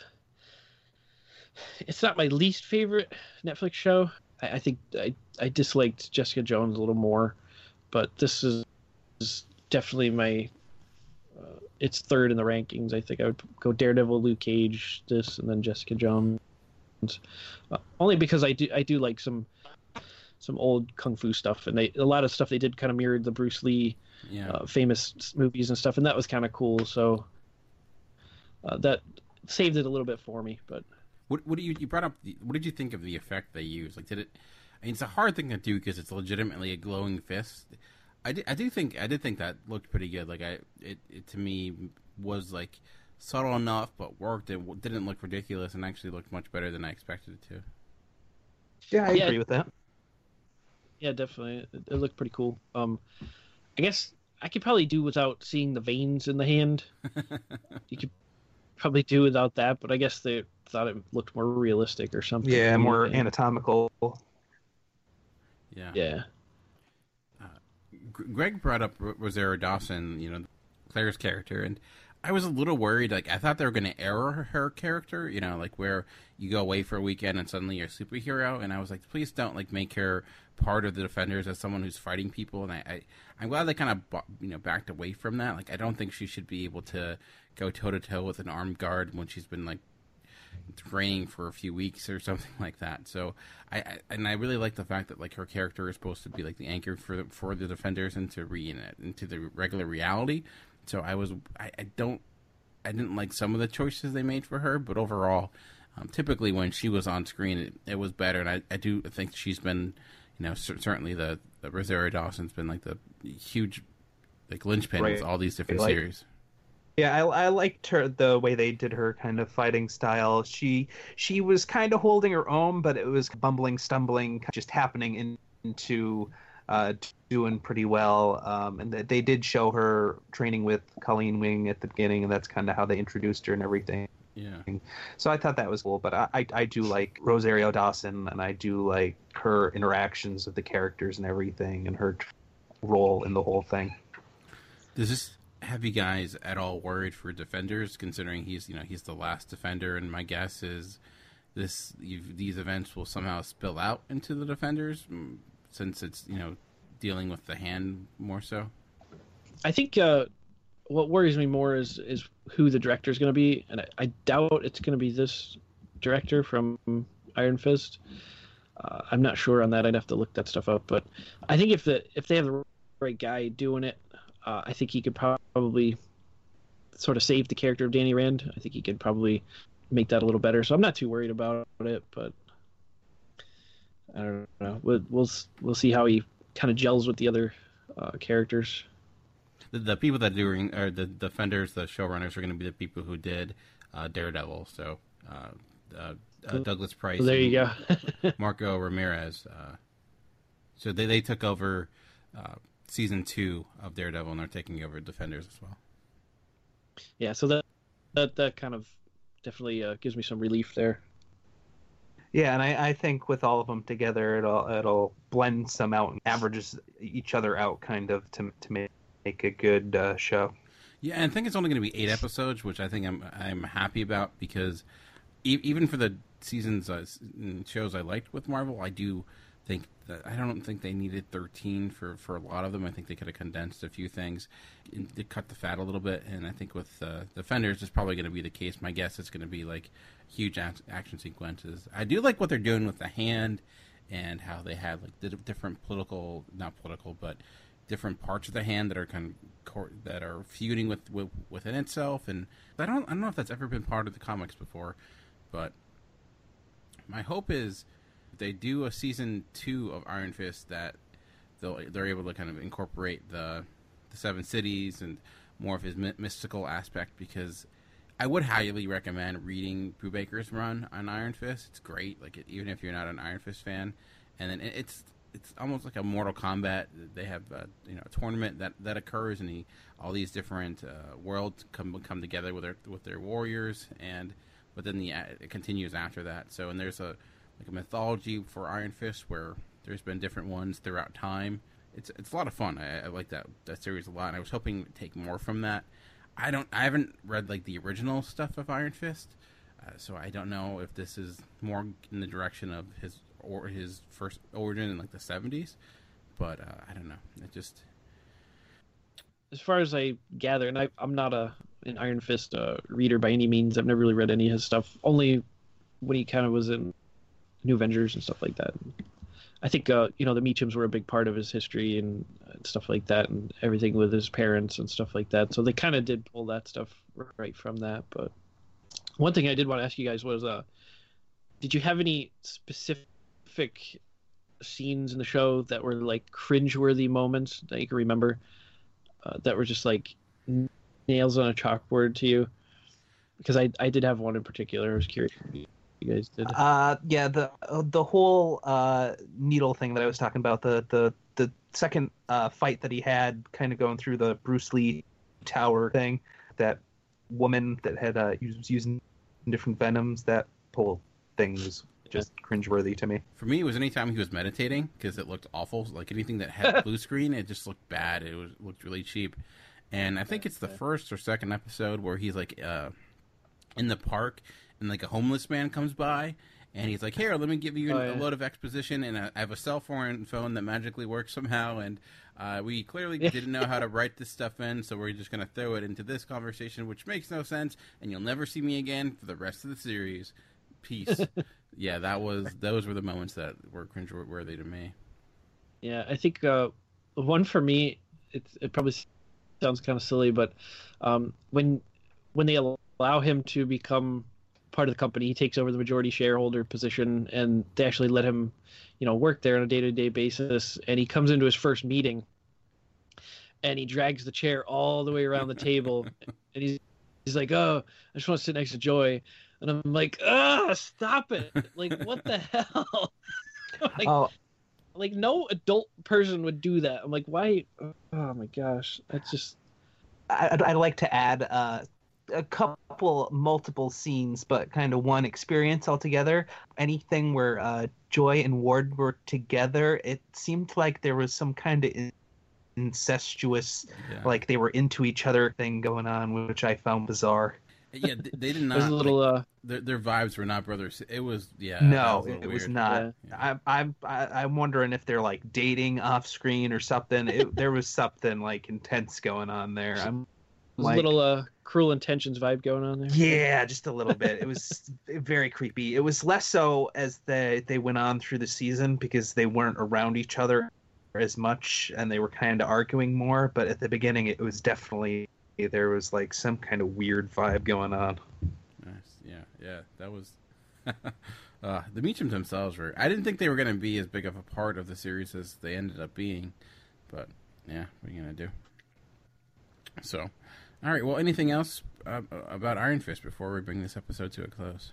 not my least favorite Netflix show. I think I disliked Jessica Jones a little more, but this is definitely my it's third in the rankings. I think I would go Daredevil, Luke Cage, this, and then Jessica Jones. Only because I do like some old kung fu stuff, and a lot of stuff they did kind of mirrored the Bruce Lee famous movies and stuff, and that was kind of cool. So that saved it a little bit for me. But what do you brought up? What did you think of the effect they used? Did it? I mean, it's a hard thing to do because it's legitimately a glowing fist. I did think that looked pretty good. It to me was subtle enough, but worked. It didn't look ridiculous, and actually looked much better than I expected it to. Yeah, I agree with that. Yeah, definitely. It looked pretty cool. I guess I could probably do without seeing the veins in the hand. You could probably do without that, but I guess they thought it looked more realistic or something. Yeah, more anatomical. Yeah. Greg brought up Rosario Dawson, Claire's character, and I was a little worried. Like, I thought they were going to error her character, like where you go away for a weekend and suddenly you're a superhero. And I was like, please don't make her part of the Defenders as someone who's fighting people. And I'm glad they kind of backed away from that. Like, I don't think she should be able to go toe to toe with an armed guard when she's been training for a few weeks or something like that. So I really like the fact that her character is supposed to be the anchor for the Defenders into the regular reality. So I didn't like some of the choices they made for her, but overall, typically when she was on screen, it was better. And I do think she's been, certainly the Rosario Dawson's been the huge linchpin with all these different series. Yeah, I liked the way they did her kind of fighting style. She was kind of holding her own, but it was bumbling, stumbling, just happening into doing pretty well. And they did show her training with Colleen Wing at the beginning, and that's kind of how they introduced her and everything. Yeah. So I thought that was cool, but I do like Rosario Dawson, and I do like her interactions with the characters and everything, and her role in the whole thing. Does this have you guys at all worried for Defenders, considering he's the last Defender, and my guess is these events will somehow spill out into the Defenders, since it's dealing with the hand more so? I think what worries me more is who the director is going to be, and I doubt it's going to be this director from Iron Fist. I'm not sure on that. I'd have to look that stuff up, but I think if they have the right guy doing it, I think he could probably sort of save the character of Danny Rand. I think he could probably make that a little better. So I'm not too worried about it, but I don't know. We'll see how he kind of gels with the other characters. The people that are doing, or the Defenders, the showrunners, are going to be the people who did Daredevil. So Douglas Price. Well, there you go. Marco Ramirez. So they took over season 2 of Daredevil, and they're taking over Defenders as well. Yeah, so that kind of definitely gives me some relief there. Yeah, and I think with all of them together, it'll blend some out and averages each other out, kind of, to make a good show. Yeah, and I think it's only going to be 8 episodes, which I think I'm happy about, because even for the seasons and shows I liked with Marvel, I do think that I don't think they needed 13 for a lot of them. I think they could have condensed a few things to cut the fat a little bit, and I think with Defenders, it's probably going to be the case. My guess is going to be huge action sequences. I do like what they're doing with the hand, and how they have the different different parts of the hand that are that are feuding within itself. And I don't know if that's ever been part of the comics before, but my hope is if they do a season 2 of Iron Fist, that they're able to kind of incorporate the 7 cities and more of his mystical aspect, because I would highly recommend reading Brubaker's run on Iron Fist. It's great, even if you're not an Iron Fist fan. And then it's almost like a Mortal Kombat. They have a tournament that occurs, and all these different worlds come together with their warriors, but then it continues after that. So, and there's a mythology for Iron Fist where there's been different ones throughout time. It's a lot of fun. I like that series a lot, and I was hoping to take more from that. I haven't read the original stuff of Iron Fist, so I don't know if this is more in the direction of his first origin in the 70s, but I don't know. It just, as far as I gather, and I'm not an Iron Fist reader by any means. I've never really read any of his stuff. Only when he kind of was in New Avengers and stuff like that. I think the Meachums were a big part of his history and stuff like that, and everything with his parents and stuff like that. So they kind of did pull that stuff right from that. But one thing I did want to ask you guys was, did you have any specific scenes in the show that were cringeworthy moments that you can remember, that were just nails on a chalkboard to you? Because I did have one in particular. I was curious if you guys did. Yeah, the whole needle thing that I was talking about, the second fight that he had, kind of going through the Bruce Lee tower thing, that woman that had was using different venoms, that whole thing was just cringeworthy to me. For me, it was anytime he was meditating, because it looked awful. Anything that had blue screen, it just looked bad. Looked really cheap. And I think it's the first or second episode where he's like in the park, and like a homeless man comes by, and he's like, "Here, let me give you a load of exposition, and I have a cell phone that magically works somehow, and we clearly didn't know how to write this stuff in, so we're just gonna throw it into this conversation, which makes no sense, and you'll never see me again for the rest of the series. Peace." Yeah, those were the moments that were cringeworthy to me. Yeah, I think one for me, it probably sounds kind of silly, but when they allow him to become part of the company, he takes over the majority shareholder position, and they actually let him, work there on a day-to-day basis. And he comes into his first meeting, and he drags the chair all the way around the table, and he's like, "Oh, I just want to sit next to Joy," and I'm like, stop it! Like, what the hell? Like, no adult person would do that. I'm like, why? Oh my gosh, that's just. I'd like to add multiple scenes, but kind of one experience altogether. Anything where Joy and Ward were together, it seemed like there was some kind of incestuous, like they were into each other thing going on, which I found bizarre. Yeah, they did not. There's a little. Their vibes were not brothers. It was No, it was not. Yeah. I'm wondering if they're like dating off screen or something. There was something like intense going on there. There's a little Cruel Intentions vibe going on there. Yeah, just a little bit. It was very creepy. It was less so as they went on through the season, because they weren't around each other as much and they were kind of arguing more. But at the beginning, it was definitely, there was like some kind of weird vibe going on. Nice. Yeah, that was. The Meachums themselves were. I didn't think they were going to be as big of a part of the series as they ended up being, but yeah, what are you going to do? So. All right, well, anything else about Iron Fist before we bring this episode to a close?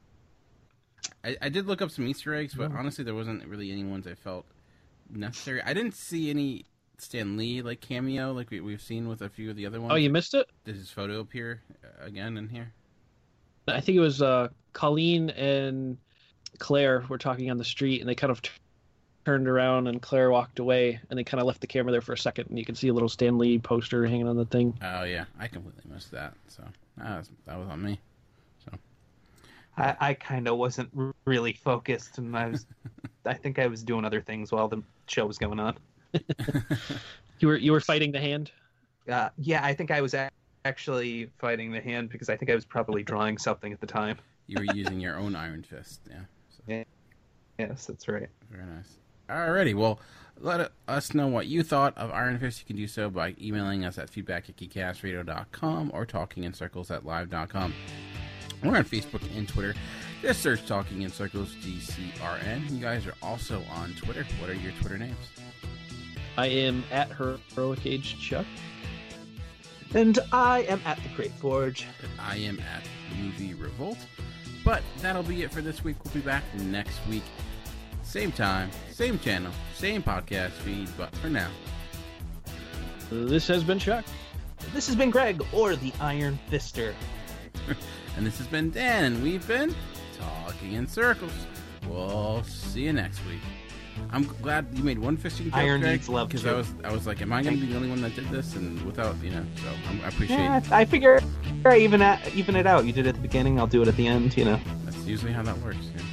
I did look up some Easter eggs, but honestly, there wasn't really any ones I felt necessary. I didn't see any Stan Lee cameo like we've seen with a few of the other ones. Oh, you missed it? Did his photo appear again in here? I think it was Colleen and Claire were talking on the street, and they kind of turned around, and Claire walked away, and they kind of left the camera there for a second, and you can see a little Stan Lee poster hanging on the thing. Oh yeah, I completely missed that. So that was on me. So I kind of wasn't really focused, and I think I was doing other things while the show was going on. You were fighting the hand? Yeah, I think I was actually fighting the hand, because I think I was probably drawing something at the time. You were using your own Iron Fist, yeah. So. Yeah. Yes, that's right. Very nice. Alrighty, well, let us know what you thought of Iron Fist. You can do so by emailing us at feedback@geekcastradio.com or talkingincircles@live.com. We're on Facebook and Twitter. Just search Talking in Circles DCRN. You guys are also on Twitter. What are your Twitter names? I am at Heroic Age Chuck. And I am at the Crate Forge. And I am at Movie Revolt. But that'll be it for this week. We'll be back next week. Same time, same channel, same podcast feed, but for now. This has been Chuck. This has been Greg, or the Iron Fister. And this has been Dan, and we've been Talking in Circles. We'll see you next week. I'm glad you made one fisting joke, Iron Greg, needs love, because too. I was like, am I going to be the only one that did this? And without, so I appreciate it. I figure I even it out. You did it at the beginning, I'll do it at the end, That's usually how that works, yeah.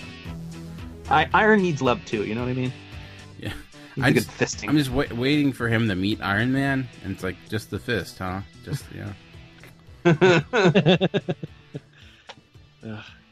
Iron needs love too, you know what I mean? Yeah. I'm just waiting for him to meet Iron Man, and it's like, just the fist, huh? Just, yeah.